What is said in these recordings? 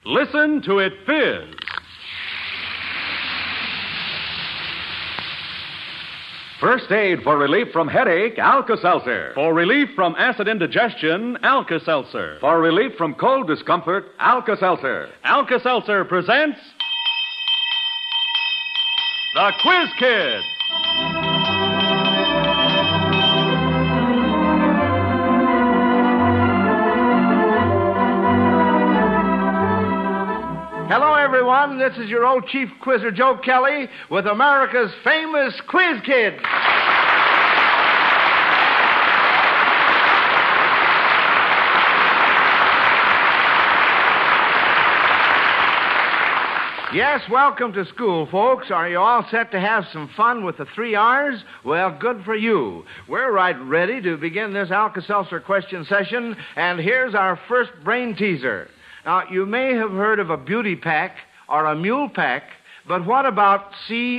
Listen to it fizz. First aid for relief from headache, Alka-Seltzer. For relief from acid indigestion, Alka-Seltzer. For relief from cold discomfort, Alka-Seltzer. Alka-Seltzer presents The Quiz Kid. Hello, everyone. This is your old chief quizzer, Joe Kelly, with America's famous Quiz Kid. Yes, welcome to school, folks. Are you all set to have some fun with the 3 R's? Well, good for you. We're right ready to begin this Alka-Seltzer question session, and here's our first brain teaser. Now, you may have heard of a beauty pack or a mule pack, but what about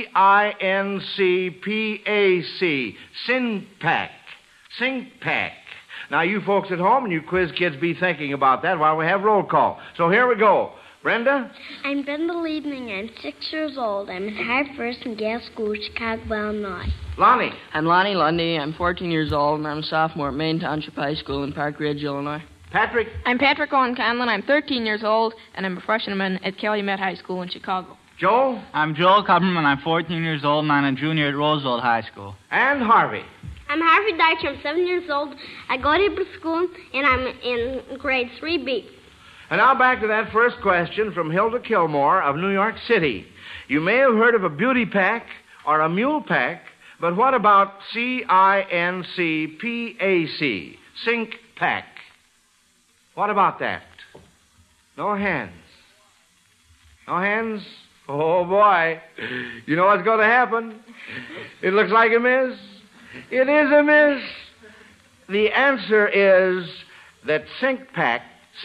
C-I-N-C-P-A-C? Sin-pack. Sink-pack. Now, you folks at home and you quiz kids be thinking about that while we have roll call. So here we go. Brenda? I'm Brenda Liebling. I'm 6 years old. I'm in High First in Gale School, Chicago, Illinois. Lonnie? I'm Lonnie Lundy. I'm 14 years old, and I'm a sophomore at Maine Township High School in Park Ridge, Illinois. Patrick? I'm Patrick Owen Conlon. I'm 13 years old, and I'm a freshman at Calumet High School in Chicago. Joel? I'm Joel Kupperman. I'm 14 years old, and I'm a junior at Roosevelt High School. And Harvey? I'm Harvey Deitcher. I'm 7 years old. I go to Hebrew school, and I'm in grade 3B. And now back to that first question from Hilda Kilmore of New York City. You may have heard of a beauty pack or a mule pack, but what about C-I-N-C-P-A-C? Sink pack. What about that? No hands. No hands? Oh, boy. You know what's going to happen? It looks like a miss. It is a miss. The answer is that Sink pack,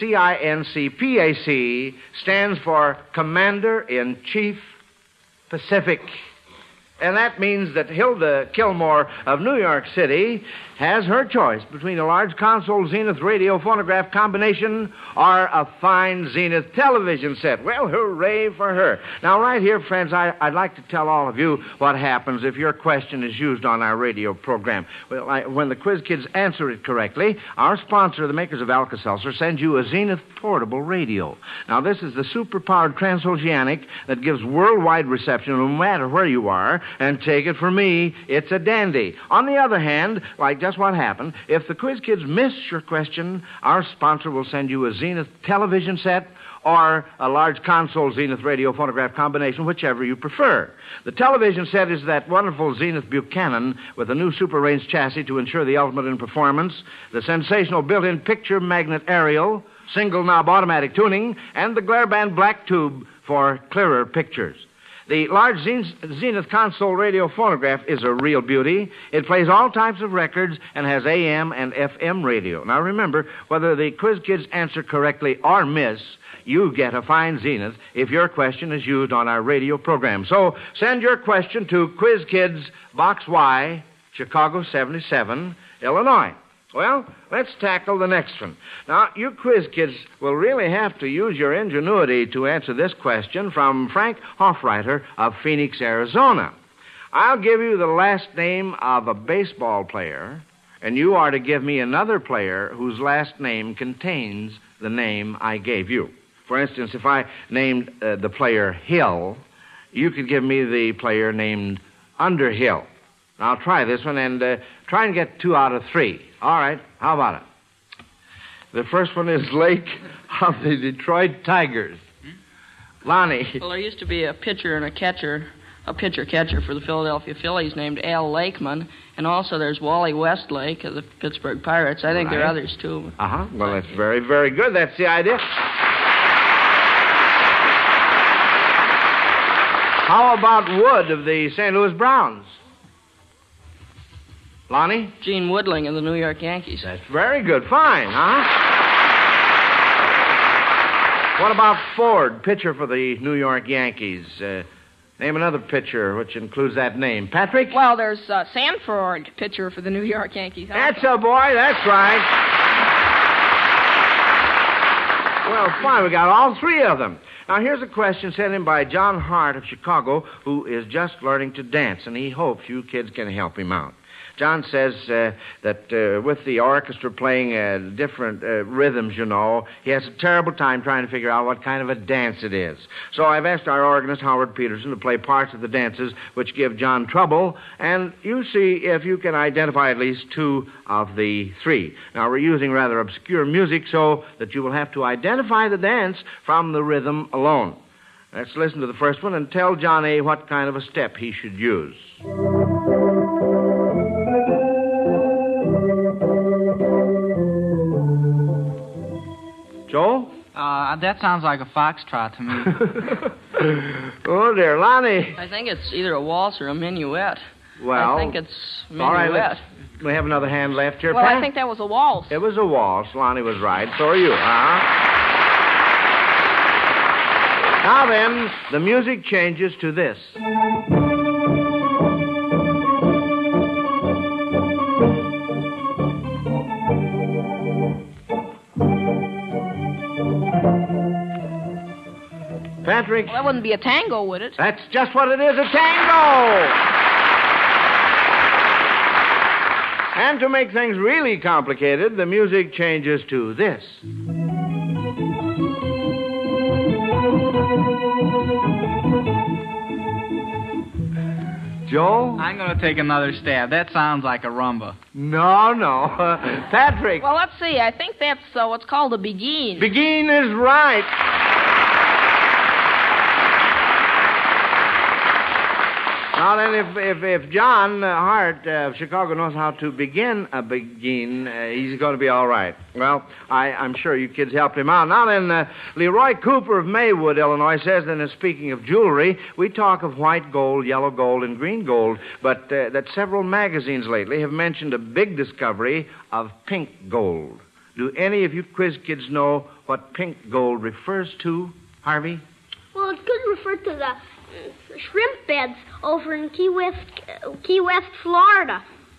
C-I-N-C-P-A-C, stands for Commander-in-Chief Pacific. And that means that Hilda Kilmore of New York City has her choice between a large console Zenith radio phonograph combination or a fine Zenith television set. Well, hooray for her. Now, right here, friends, I'd like to tell all of you what happens if your question is used on our radio program. Well, when the quiz kids answer it correctly, our sponsor, the makers of Alka-Seltzer, sends you a Zenith portable radio. Now, this is the super-powered transoceanic that gives worldwide reception no matter where you are, and take it from me, it's a dandy. On the other hand, like just what happened, if the quiz kids miss your question, our sponsor will send you a Zenith television set or a large console Zenith radio phonograph combination, whichever you prefer. The television set is that wonderful Zenith Buchanan with a new super range chassis to ensure the ultimate in performance, the sensational built-in picture magnet aerial, single knob automatic tuning, and the glare band black tube for clearer pictures. The large Zenith console radio phonograph is a real beauty. It plays all types of records and has AM and FM radio. Now remember, whether the quiz kids answer correctly or miss, you get a fine Zenith if your question is used on our radio program. So send your question to Quiz Kids, Box Y, Chicago 77, Illinois. Well, let's tackle the next one. Now, you quiz kids will really have to use your ingenuity to answer this question from Frank Hoffreiter of Phoenix, Arizona. I'll give you the last name of a baseball player, and you are to give me another player whose last name contains the name I gave you. For instance, if I named the player Hill, you could give me the player named Underhill. Now, I'll try this one and try and get 2 out of 3. All right, how about it? The first one is Lake of the Detroit Tigers. Lonnie. Well, there used to be a pitcher and a catcher, a pitcher-catcher for the Philadelphia Phillies named Al Lakeman, and also there's Wally Westlake of the Pittsburgh Pirates. I think there are others, too. Uh-huh. Well, that's very, very good. That's the idea. How about Wood of the St. Louis Browns? Lonnie? Gene Woodling of the New York Yankees. That's very good. Fine, huh? What about Ford, pitcher for the New York Yankees? Name another pitcher which includes that name. Patrick? Well, there's Sanford, pitcher for the New York Yankees. That's a boy. That's right. Well, fine. We got all three of them. Now, here's a question sent in by John Hart of Chicago, who is just learning to dance, and he hopes you kids can help him out. John says that with the orchestra playing different rhythms, you know, he has a terrible time trying to figure out what kind of a dance it is. So I've asked our organist, Howard Peterson, to play parts of the dances which give John trouble, and you see if you can identify at least two of the three. Now, we're using rather obscure music so that you will have to identify the dance from the rhythm alone. Let's listen to the first one and tell John A. what kind of a step he should use. Joel? That sounds like a foxtrot to me. Oh, dear. Lonnie. I think it's either a waltz or a minuet. Well, I think it's minuet. All right, we have another hand left here. Well, Pat? I think that was a waltz. It was a waltz. Lonnie was right. So are you. Now then, the music changes to this. Patrick? Well, that wouldn't be a tango, would it? That's just what it is, a tango! And to make things really complicated, the music changes to this. Joel? I'm going to take another stab. That sounds like a rumba. No. Patrick? Well, let's see. I think that's what's called a begin. Begin is right. Now then, if John Hart of Chicago knows how to begin a begin, he's going to be all right. Well, I'm sure you kids helped him out. Now then, Leroy Cooper of Maywood, Illinois, says that in speaking of jewelry, we talk of white gold, yellow gold, and green gold, but that several magazines lately have mentioned a big discovery of pink gold. Do any of you quiz kids know what pink gold refers to, Harvey? Well, it could refer to the shrimp beds over in Key West, Florida.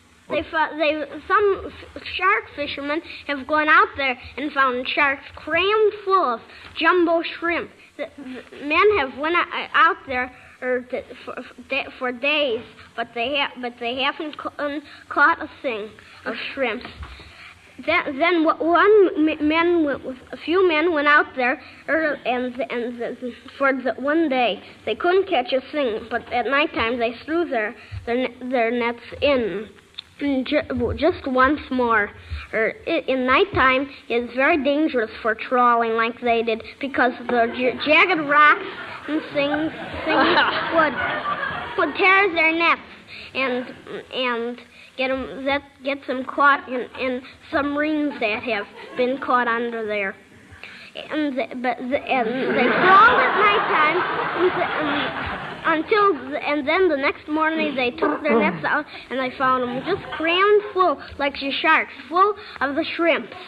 Some shark fishermen have gone out there and found sharks crammed full of jumbo shrimp. The men have went out there for days, but they haven't caught a thing of shrimps. Then a few men went out there, for one day they couldn't catch a thing. But at nighttime they threw their nets in just once more. In nighttime, it's very dangerous for trawling like they did because the jagged rocks and things would tear their nets and get them caught in submarines that have been caught under there. And they crawled at nighttime and then the next morning they took their nets out and they found them just crammed full, like the sharks, full of the shrimps.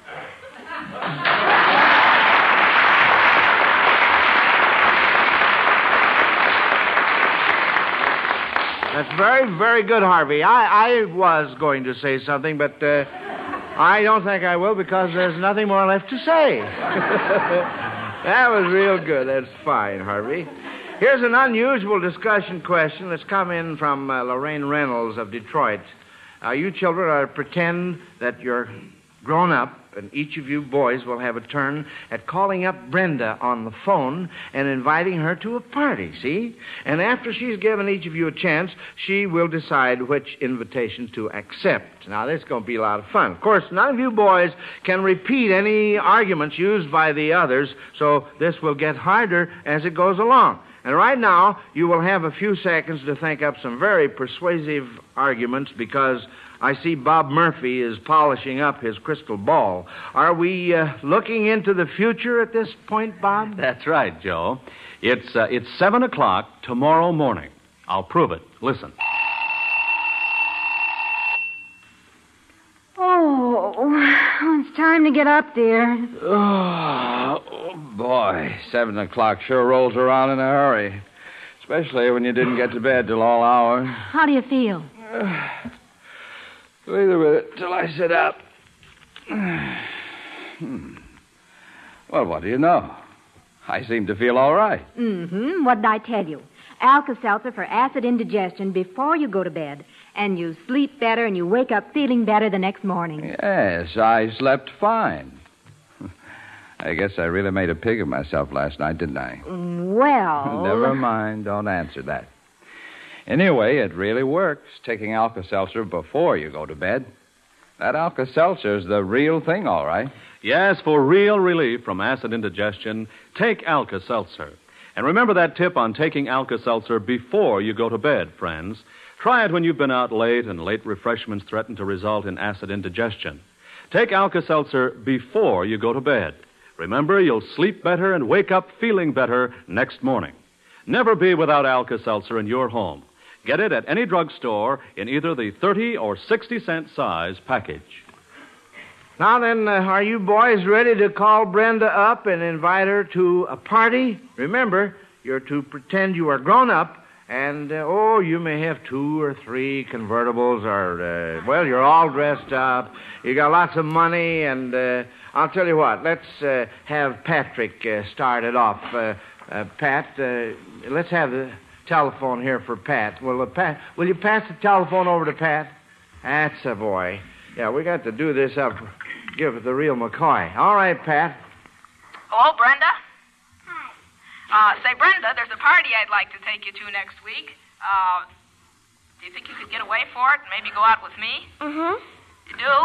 That's very, very good, Harvey. I was going to say something, but I don't think I will because there's nothing more left to say. That was real good. That's fine, Harvey. Here's an unusual discussion question that's come in from Lorraine Reynolds of Detroit. You children are to pretend that you're grown up, and each of you boys will have a turn at calling up Brenda on the phone and inviting her to a party, see? And after she's given each of you a chance, she will decide which invitation to accept. Now, this is going to be a lot of fun. Of course, none of you boys can repeat any arguments used by the others, so this will get harder as it goes along. And right now, you will have a few seconds to think up some very persuasive arguments because I see Bob Murphy is polishing up his crystal ball. Are we looking into the future at this point, Bob? That's right, Joe. It's 7 o'clock tomorrow morning. I'll prove it. Listen. Oh, it's time to get up, dear. Oh, boy. 7 o'clock sure rolls around in a hurry. Especially when you didn't get to bed till all hours. How do you feel? Wait a minute till I sit up. Well, what do you know? I seem to feel all right. Mm-hmm. What did I tell you? Alka-Seltzer for acid indigestion before you go to bed. And you sleep better and you wake up feeling better the next morning. Yes, I slept fine. I guess I really made a pig of myself last night, didn't I? Well... Never mind. Don't answer that. Anyway, it really works, taking Alka-Seltzer before you go to bed. That Alka-Seltzer's the real thing, all right. Yes, for real relief from acid indigestion, take Alka-Seltzer. And remember that tip on taking Alka-Seltzer before you go to bed, friends. Try it when you've been out late and late refreshments threaten to result in acid indigestion. Take Alka-Seltzer before you go to bed. Remember, you'll sleep better and wake up feeling better next morning. Never be without Alka-Seltzer in your home. Get it at any drugstore in either the 30 or 60-cent size package. Now then, are you boys ready to call Brenda up and invite her to a party? Remember, you're to pretend you are grown up. And, you may have 2 or 3 convertibles or, you're all dressed up. You got lots of money, and I'll tell you what, let's have Patrick start it off. Pat, let's have the telephone here for Pat. Will you pass the telephone over to Pat? That's a boy. Yeah, we got to do this up. Give it the real McCoy. All right, Pat. Hello, Brenda? Say, Brenda, there's a party I'd like to take you to next week. Do you think you could get away for it and maybe go out with me? Uh-huh. You do?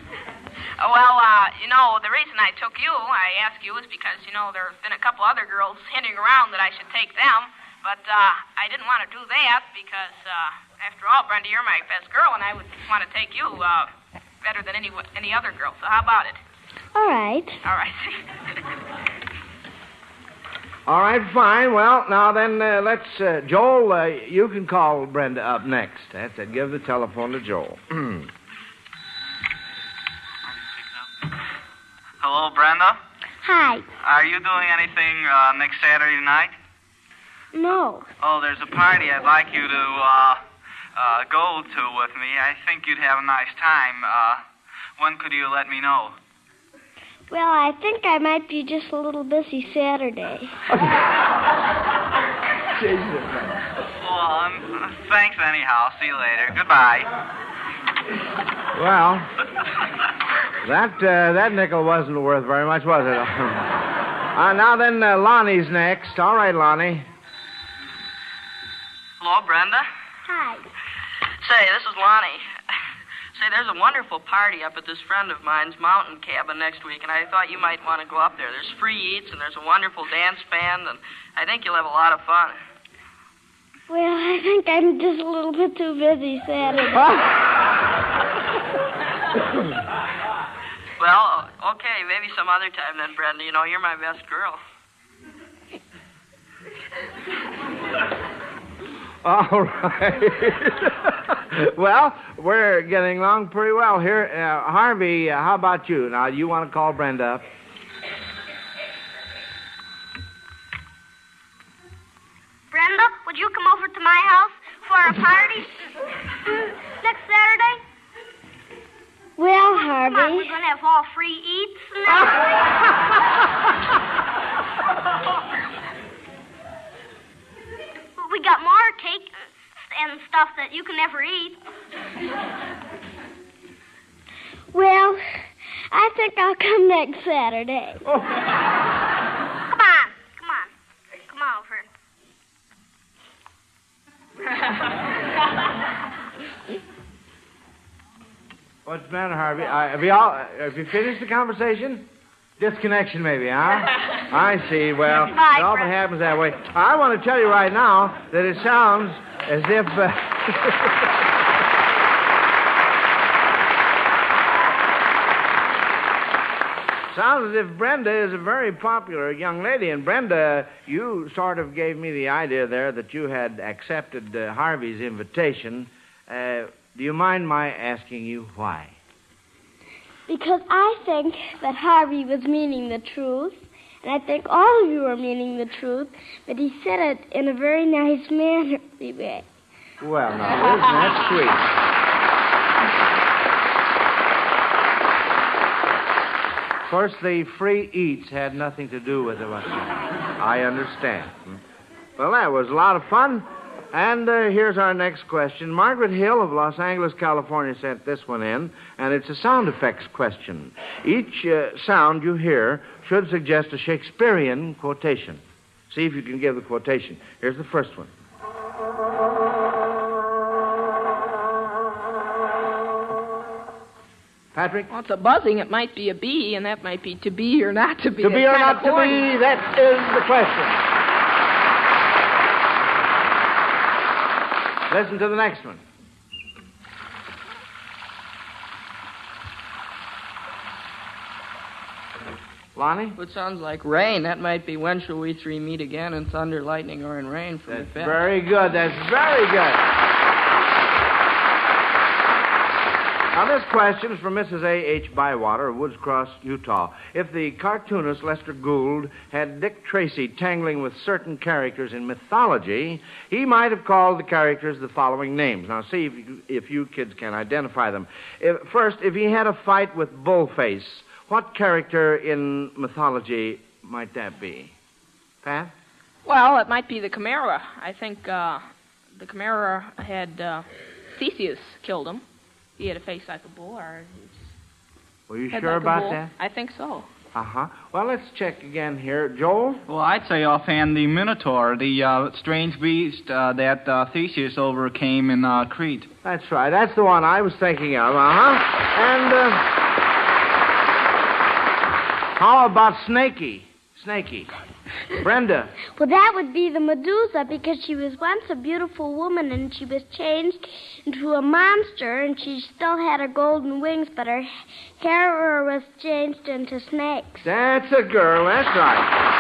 The reason I took you, I asked you, is because, there's been a couple other girls hinting around that I should take them. But I didn't want to do that because, after all, Brenda, you're my best girl, and I would want to take you better than any other girl. So how about it? All right. All right. All right, fine. Well, now then, let's... Joel, you can call Brenda up next. That's it. Give the telephone to Joel. Hello, Brenda? Hi. Are you doing anything next Saturday night? No. Oh, there's a party I'd like you to go to with me. I think you'd have a nice time. When could you let me know? Well, I think I might be just a little busy Saturday. Well, thanks anyhow. See you later. Goodbye. Well, that nickel wasn't worth very much, was it? Now then, Lonnie's next. All right, Lonnie. Hello, Brenda? Hi. Say, this is Lonnie. Say, there's a wonderful party up at this friend of mine's mountain cabin next week, and I thought you might want to go up there. There's free eats, and there's a wonderful dance band, and I think you'll have a lot of fun. Well, I think I'm just a little bit too busy Saturday. Well, okay, maybe some other time then, Brenda. You're my best girl. All right. Well, we're getting along pretty well here. Harvey, how about you? Now, you want to call Brenda up? Brenda, would you come over to my house for a party next Saturday? Well, Harvey. Come on, we're going to have all free eats and everything. We got more cake and stuff that you can never eat. Well, I think I'll come next Saturday. Oh. Come on. Come on over. What's the matter, Harvey? Have you finished the conversation? Disconnection, maybe, huh? I see. Well, it often happens that way. I want to tell you right now that it sounds as if... sounds as if Brenda is a very popular young lady. And Brenda, you sort of gave me the idea there that you had accepted Harvey's invitation. Do you mind my asking you why? Because I think that Harvey was meaning the truth, and I think all of you are meaning the truth, but he said it in a very nice manner. Well, now, isn't that sweet? course, the free eats had nothing to do with it. I understand. Well, that was a lot of fun. And here's our next question. Margaret Hill of Los Angeles, California, sent this one in, and it's a sound effects question. Each sound you hear should suggest a Shakespearean quotation. See if you can give the quotation. Here's the first one. Patrick? Well, it's a buzzing. It might be a bee, and that might be to be or not to be. To be or not to be, that is the question. Listen to the next one. Lonnie? It sounds like rain. That might be when shall we three meet again in thunder, lightning, or in rain from That's Macbeth. very good. That's very good. Now, this question is from Mrs. A.H. Bywater of Woods Cross, Utah. If the cartoonist Lester Gould had Dick Tracy tangling with certain characters in mythology, he might have called the characters the following names. Now, see if you kids can identify them. First, if he had a fight with Bullface, what character in mythology might that be? Pat? Well, it might be the Chimera. I think the Chimera had Theseus killed him. He had a face like a bull, or... Were you sure about that? I think so. Uh-huh. Well, let's check again here. Joel? Well, I'd say offhand the Minotaur, the strange beast that Theseus overcame in Crete. That's right. That's the one I was thinking of. Uh-huh. And how about Snakey? Snakey. Brenda? Well, that would be the Medusa, because she was once a beautiful woman, and she was changed into a monster, and she still had her golden wings, but her hair was changed into snakes. That's a girl. That's right.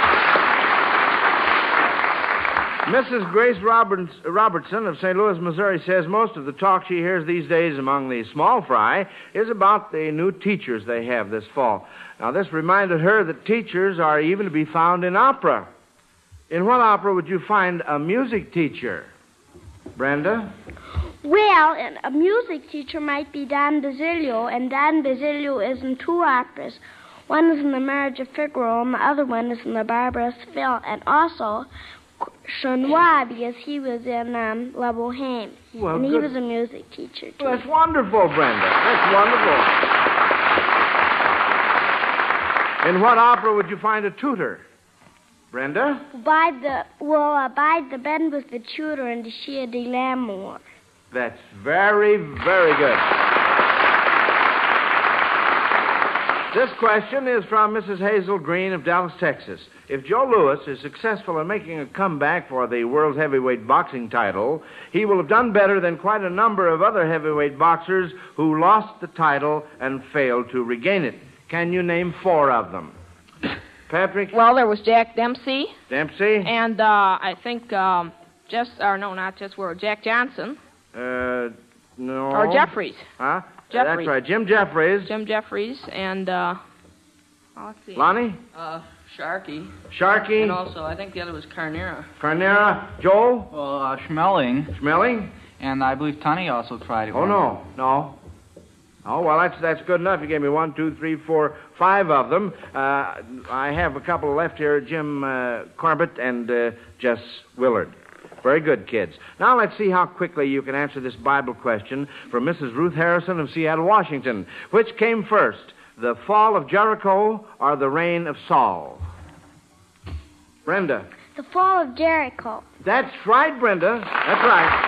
Mrs. Grace Robertson of St. Louis, Missouri, says most of the talk she hears these days among the small fry is about the new teachers they have this fall. Now, this reminded her that teachers are even to be found in opera. In what opera would you find a music teacher? Brenda? Well, a music teacher might be Don Basilio, and Don Basilio is in two operas. One is in The Marriage of Figaro, and the other one is in The Barber of Seville, and also Chenois, because he was in La Boheme. Well, and he good. was a music teacher, too. Well, that's wonderful, Brenda. That's wonderful. In what opera would you find a tutor? Brenda? By the bend with the tutor and the Shia de l'Amour. That's very, very good. This question is from Mrs. Hazel Green of Dallas, Texas. If Joe Louis is successful in making a comeback for the world heavyweight boxing title, he will have done better than quite a number of other heavyweight boxers who lost the title and failed to regain it. Can you name four of them? Patrick? Well, there was Jack Dempsey. Dempsey? And I think Jack Johnson. No. Or Jeffries. Huh? Jeffries. That's right, Jim Jeffries. Jim Jeffries and, let's see. Lonnie? Sharkey. Sharkey. And also, I think the other was Carnera. Carnera. Joel? Well, Schmeling. Schmeling? And I believe Tunney also tried it. Oh, no. Oh, well, that's good enough. You gave me 1, 2, 3, 4, 5 of them. I have a couple left here, Jim Corbett and Jess Willard. Very good, kids. Now let's see how quickly you can answer this Bible question from Mrs. Ruth Harrison of Seattle, Washington. Which came first, the fall of Jericho or the reign of Saul? Brenda? The fall of Jericho. That's right, Brenda. That's right.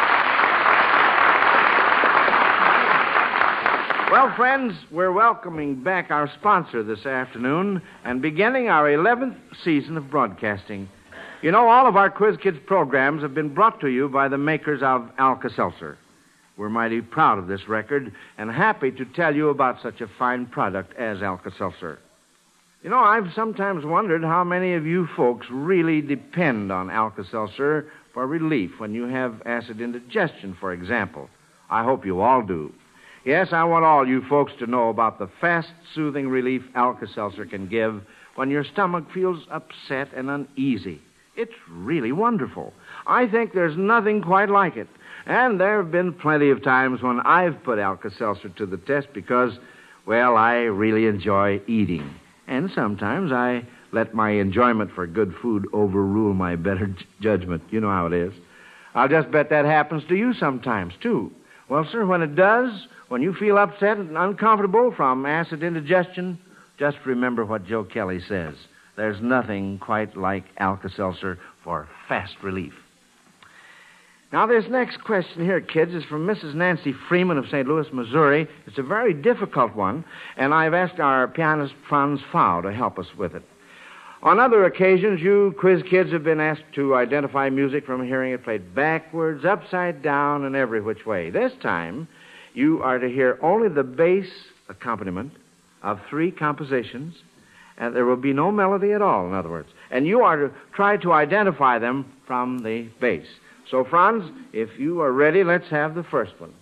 Well, friends, we're welcoming back our sponsor this afternoon and beginning our 11th season of broadcasting. You know, all of our Quiz Kids programs have been brought to you by the makers of Alka-Seltzer. We're mighty proud of this record and happy to tell you about such a fine product as Alka-Seltzer. You know, I've sometimes wondered how many of you folks really depend on Alka-Seltzer for relief when you have acid indigestion, for example. I hope you all do. Yes, I want all you folks to know about the fast, soothing relief Alka-Seltzer can give when your stomach feels upset and uneasy. It's really wonderful. I think there's nothing quite like it. And there have been plenty of times when I've put Alka-Seltzer to the test because, Well, I really enjoy eating. And sometimes I let my enjoyment for good food overrule my better judgment. You know how it is. I'll just bet that happens to you sometimes, too. Well, sir, when it does, when you feel upset and uncomfortable from acid indigestion, just remember what Joe Kelly says. There's nothing quite like Alka-Seltzer for fast relief. Now, this next question here, kids, is from Mrs. Nancy Freeman of St. Louis, Missouri. It's a very difficult one, and I've asked our pianist, Franz Pfau, to help us with it. On other occasions, you quiz kids have been asked to identify music from hearing it played backwards, upside down, and every which way. This time, you are to hear only the bass accompaniment of 3 compositions, and there will be no melody at all, in other words. And you are to try to identify them from the bass. So, Franz, if you are ready, let's have the first one.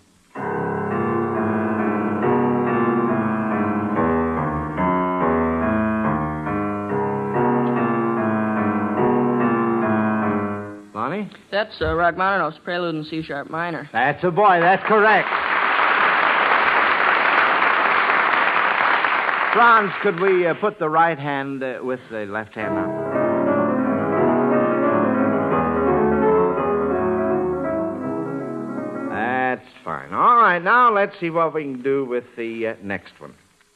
Lonnie? That's Rachmaninoff's Prelude in C-sharp minor. That's a boy. That's correct. Franz, could we put the right hand with the left hand now? That's fine. All right, now let's see what we can do with the next one.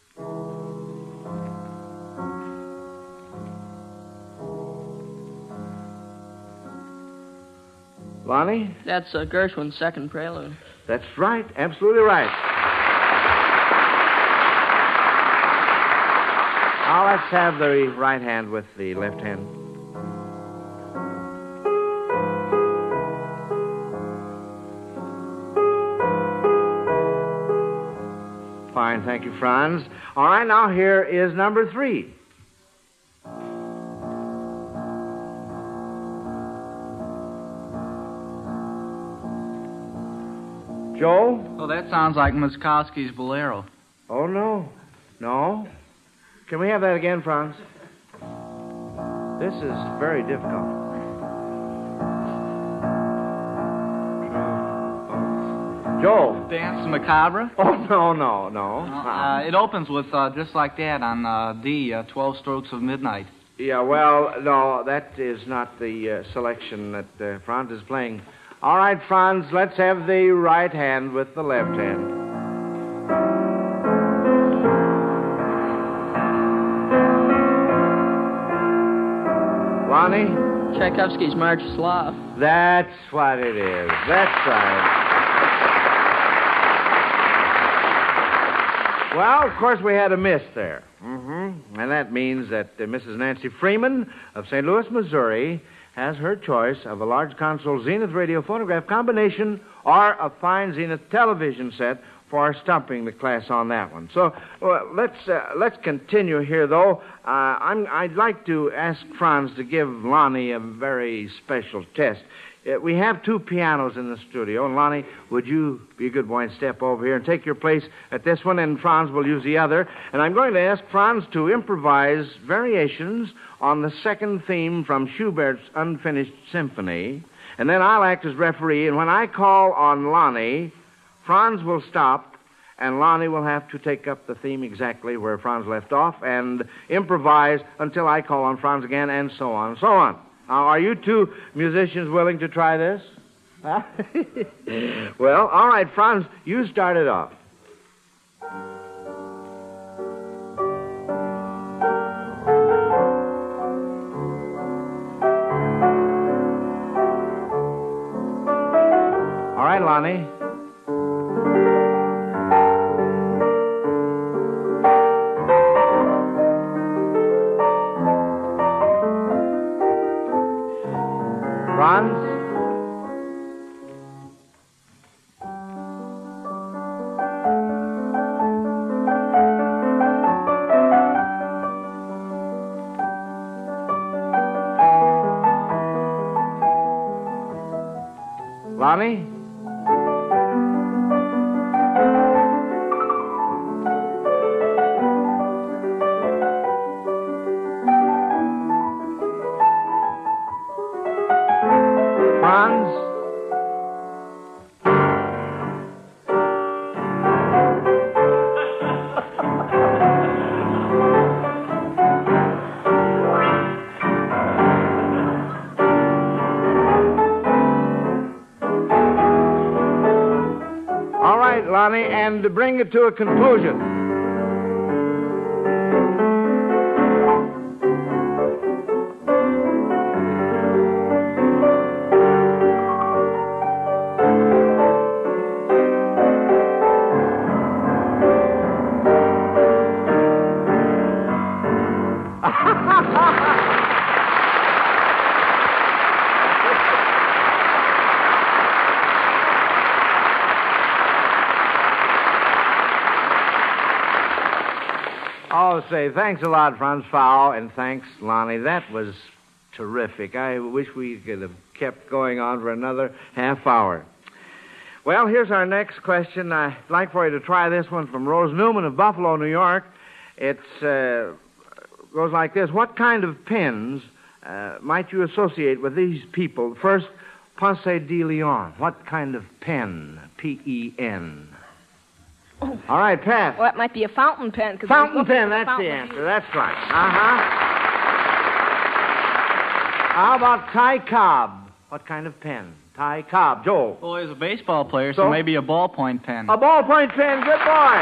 Lonnie? That's Gershwin's Second Prelude. That's right. Absolutely right. Now let's have the right hand with the left hand. Fine, thank you, Franz. All right, now here is number 3. Joe? Oh, that sounds like Muskowski's Bolero. Oh, no. No. Can we have that again, Franz? This is very difficult. Joe? Dance Macabre? Oh, no. It opens with just like that on D, 12 Strokes of Midnight. Yeah, well, no, that is not the selection that Franz is playing. All right, Franz, let's have the right hand with the left hand. Lonnie? Tchaikovsky's March Slav. That's what it is. That's right. Well, of course, we had a miss there. Mm-hmm. And that means that Mrs. Nancy Freeman of St. Louis, Missouri, has her choice of a large console Zenith radio phonograph combination or a fine Zenith television set for stumping the class on that one. So let's continue here, though. I'd like to ask Franz to give Lonnie a very special test. We have 2 pianos in the studio, and Lonnie, would you be a good boy and step over here and take your place at this one, and Franz will use the other. And I'm going to ask Franz to improvise variations on the second theme from Schubert's Unfinished Symphony, and then I'll act as referee, and when I call on Lonnie, Franz will stop, and Lonnie will have to take up the theme exactly where Franz left off and improvise until I call on Franz again, and so on and so on. Now, are you 2 musicians willing to try this? Huh? Well, all right, Franz, you start it off. All right, Lonnie. Franz? Lonnie? Franz? Lonnie, and to bring it to a conclusion. Say thanks a lot, Franz Fowl, and thanks, Lonnie. That was terrific. I wish we could have kept going on for another half hour. Well, here's our next question. I'd like for you to try this one from Rose Newman of Buffalo, New York. It goes like this. What kind of pens might you associate with these people? First, Ponce de Leon. What kind of pen? P-E-N. Oh. All right, Pat. Well, that might be a fountain pen. Fountain pen, that's the answer. That's right. How about Ty Cobb? What kind of pen? Ty Cobb. Joel. Well, he's a baseball player, so maybe a ballpoint pen. A ballpoint pen. Good boy.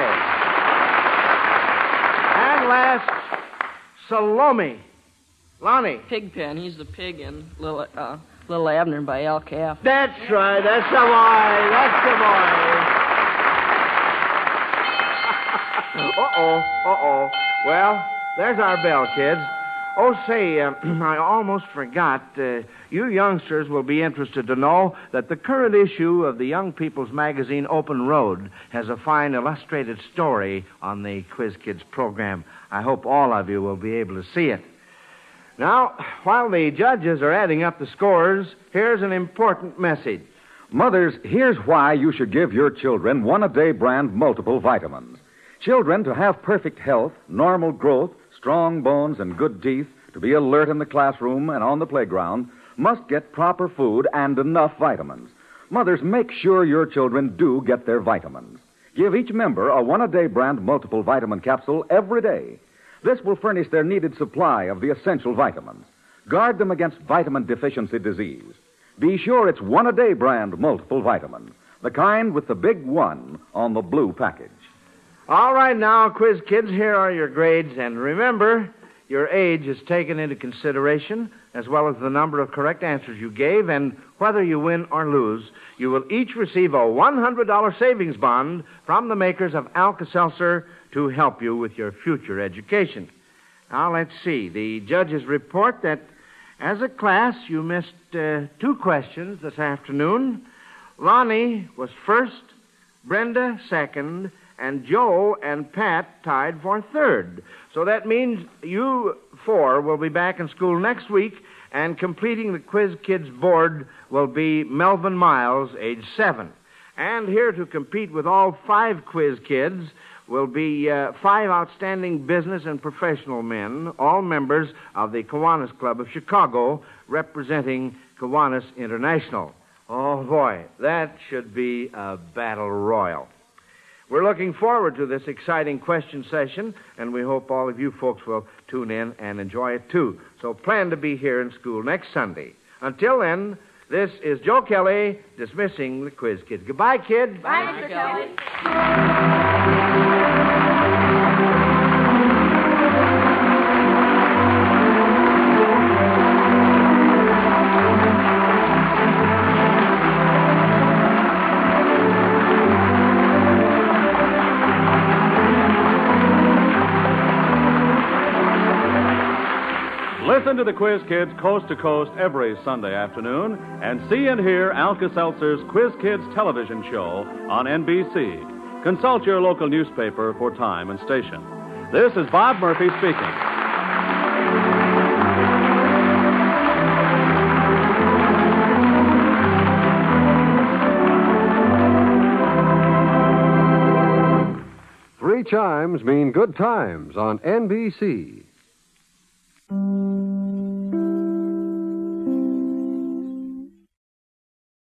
And last, Salome. Lonnie. Pig pen. He's the pig in Little Abner by Al Capp. That's right. That's the boy. That's the boy. Uh-oh. Well, there's our bell, kids. Oh, say, I almost forgot. You youngsters will be interested to know that the current issue of the Young People's Magazine, Open Road, has a fine illustrated story on the Quiz Kids program. I hope all of you will be able to see it. Now, while the judges are adding up the scores, here's an important message. Mothers, here's why you should give your children one-a-day brand multiple vitamins. Children to have perfect health, normal growth, strong bones, and good teeth, to be alert in the classroom and on the playground, must get proper food and enough vitamins. Mothers, make sure your children do get their vitamins. Give each member a one-a-day brand multiple vitamin capsule every day. This will furnish their needed supply of the essential vitamins. Guard them against vitamin deficiency disease. Be sure it's one-a-day brand multiple vitamins, the kind with the big one on the blue package. All right, now, Quiz Kids, here are your grades. And remember, your age is taken into consideration, as well as the number of correct answers you gave. And whether you win or lose, you will each receive a $100 savings bond from the makers of Alka-Seltzer to help you with your future education. Now, let's see. The judges report that, as a class, you missed 2 questions this afternoon. Lonnie was first, Brenda second, and Joe and Pat tied for third. So that means you 4 will be back in school next week, and completing the Quiz Kids board will be Melvin Miles, age 7. And here to compete with all 5 Quiz Kids will be 5 outstanding business and professional men, all members of the Kiwanis Club of Chicago, representing Kiwanis International. Oh, boy, that should be a battle royal. We're looking forward to this exciting question session, and we hope all of you folks will tune in and enjoy it, too. So plan to be here in school next Sunday. Until then, this is Joe Kelly dismissing the Quiz Kids. Goodbye, kids. Bye, Mr. Kelly. Listen to the Quiz Kids coast to coast every Sunday afternoon and see and hear Alka-Seltzer's Quiz Kids television show on NBC. Consult your local newspaper for time and station. This is Bob Murphy speaking. Three chimes mean good times on NBC.